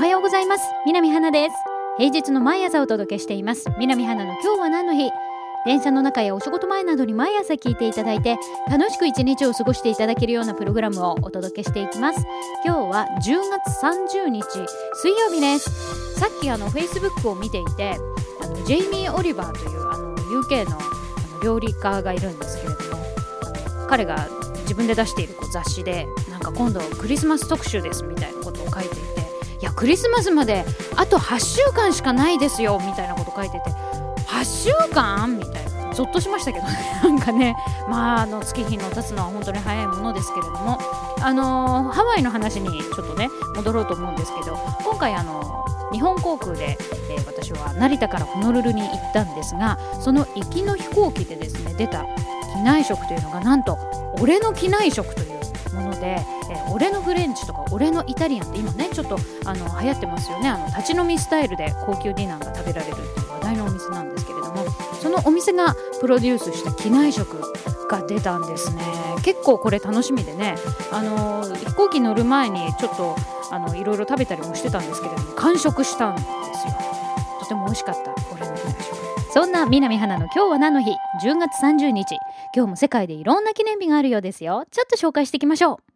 はようございます。南花です。平日の毎朝お届けしています南花の今日は何の日。電車の中やお仕事前などに毎朝聞いていただいて楽しく一日を過ごしていただけるようなプログラムをお届けしていきます。今日は10月30日水曜日です。さっきFacebook を見ていてジェイミー・オリバーというUK の料理家がいるんですけれども、彼が自分で出している雑誌でなんか今度クリスマス特集ですみたいなことを書いていて、いやクリスマスまであと8週間しかないですよみたいなこと書いてて、8週間みたいなゾッとしましたけどね。なんかね、月日の経つのは本当に早いものですけれども、ハワイの話にちょっとね戻ろうと思うんですけど、今回日本航空で、私は成田からホノルルに行ったんですが、その行きの飛行機でですね出た機内食というのがなんと俺の機内食というもので、俺のフレンチとか俺のイタリアンって今ねちょっと流行ってますよね。立ち飲みスタイルで高級ディナーが食べられるっていう話題のお店なんですけれども、そのお店がプロデュースした機内食が出たんですね。結構これ楽しみでね、飛行機乗る前にちょっといろいろ食べたりもしてたんですけれども、完食したんですよ。とても美味しかった俺の機内食。そんな南花の今日は何の日、10月30日、今日も世界でいろんな記念日があるようですよ。ちょっと紹介していきましょう。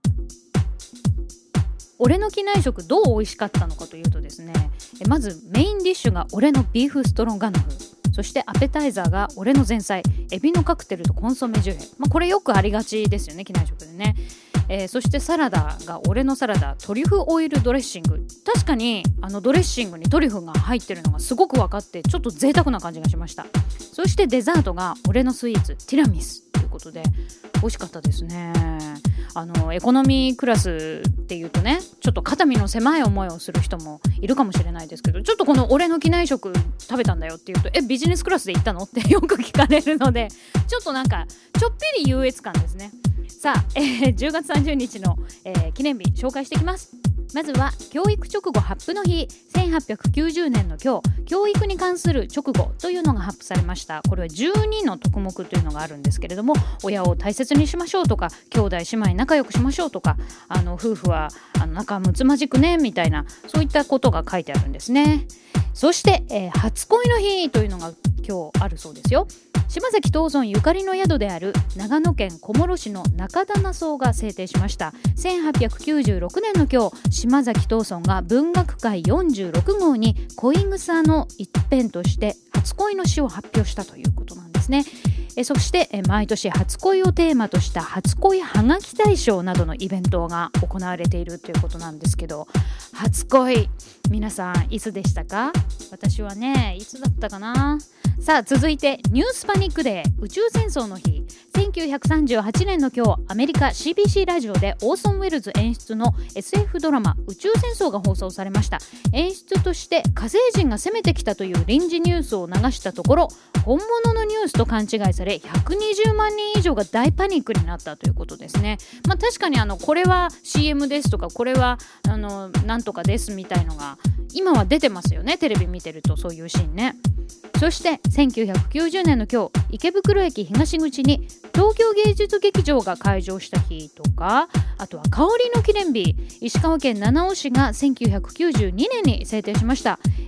俺の機内食どう美味しかったのかというとですね、まずメインディッシュが俺のビーフストロガノフ、そしてアペタイザーが俺の前菜エビのカクテルとコンソメジュレ、これよくありがちですよね機内食でね。そしてサラダが俺のサラダトリュフオイルドレッシング、確かにドレッシングにトリュフが入ってるのがすごく分かってちょっと贅沢な感じがしました。そしてデザートが俺のスイーツティラミスということで美味しかったですね。エコノミークラスっていうとねちょっと肩身の狭い思いをする人もいるかもしれないですけど、ちょっとこの俺の機内食食べたんだよっていうとビジネスクラスで行ったのってよく聞かれるので、ちょっとなんかちょっぴり優越感ですね。さあ、10月30日の、記念日紹介していきます。まずは教育直後発布の日、1890年の今日、教育に関する直後というのが発布されました。これは12の徳目というのがあるんですけれども、親を大切にしましょうとか、兄弟姉妹仲良くしましょうとか、夫婦は仲睦まじくねみたいな、そういったことが書いてあるんですね。そして、初恋の日というのが今日あるそうですよ。島崎藤村ゆかりの宿である長野県小諸市の中棚荘が制定しました。1896年の今日、島崎藤村が文学界46号に恋草の一編として初恋の詩を発表したということなんですね。そして毎年初恋をテーマとした初恋はがき大賞などのイベントが行われているということなんですけど、初恋皆さんいつでしたか？私はねいつだったかな。さあ続いてニュースパニックデー、宇宙戦争の日。1938年の今日、アメリカ CBC ラジオでオーソン・ウェルズ演出の SF ドラマ宇宙戦争が放送されました。演出として火星人が攻めてきたという臨時ニュースを流したところ、本物のニュースと勘違いされ120万人以上が大パニックになったということですね。確かにこれは CM ですとか、これはなんとかですみたいのが今は出てますよね、テレビ見てるとそういうシーンね。そして1990年の今日、池袋駅東口に東京芸術劇場が開場した日とか、あとは香りの記念日、石川県七尾市が1992年に制定しました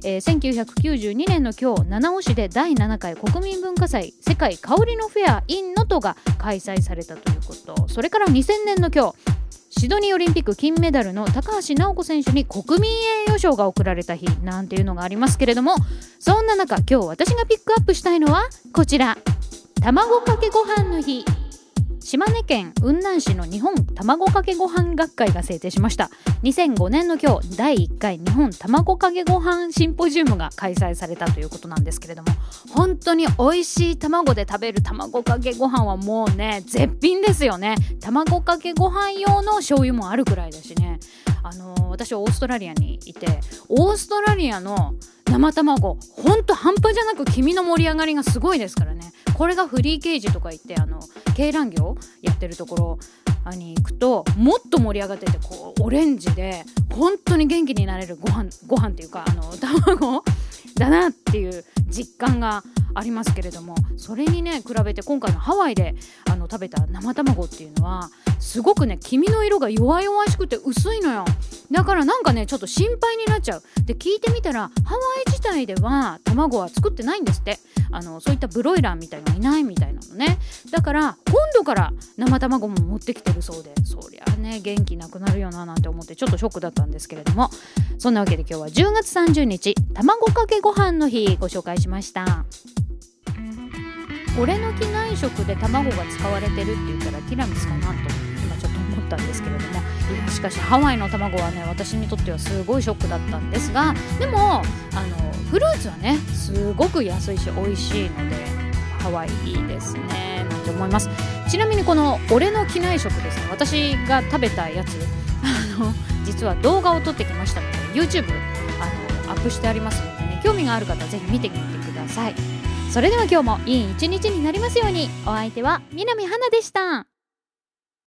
。1992年の今日、七尾市で第7回国民文化祭世界香りのフェア in 能登が開催されたということ。それから2000年の今日、シドニーオリンピック金メダルの高橋尚子選手に国民栄誉賞が贈られた日なんていうのがありますけれども、そんな中今日私がピックアップしたいのはこちら、卵かけご飯の日。島根県雲南市の日本卵かけご飯学会が制定しました。2005年の今日、第1回日本卵かけご飯シンポジウムが開催されたということなんですけれども、本当に美味しい卵で食べる卵かけご飯はもうね絶品ですよね。卵かけご飯用の醤油もあるくらいだしね。私はオーストラリアにいて、オーストラリアの生卵ほんと半端じゃなく黄身の盛り上がりがすごいですからね。これがフリーケージとか言って鶏卵業やってるところに行くともっと盛り上がってて、こうオレンジで本当に元気になれるご飯っていうか卵だなっていう実感がありますけれども、それにね比べて今回のハワイで食べた生卵っていうのはすごくね黄身の色が弱々しくて薄いのよ。だからなんかねちょっと心配になっちゃう。で聞いてみたらハワイ自体では卵は作ってないんですって。そういったブロイラーみたいのいないみたいなのね。だから今度から生卵も持ってきてるそうで、そりゃね元気なくなるよななんて思ってちょっとショックだったんですけれども、そんなわけで今日は10月30日卵かけご飯の日ご紹介しました。俺の機内食で卵が使われてるって言ったらティラミスかなと今ちょっと思ったんですけれども、いやしかしハワイの卵はね私にとってはすごいショックだったんですが、でもフルーツはねすごく安いし美味しいのでハワイいいですねなんて思います。ちなみにこの俺の機内食ですね、私が食べたやつ実は動画を撮ってきましたので YouTube アップしてありますのでね、興味がある方はぜひ見てみてください。それでは今日もいい一日になりますように。お相手は南花でした。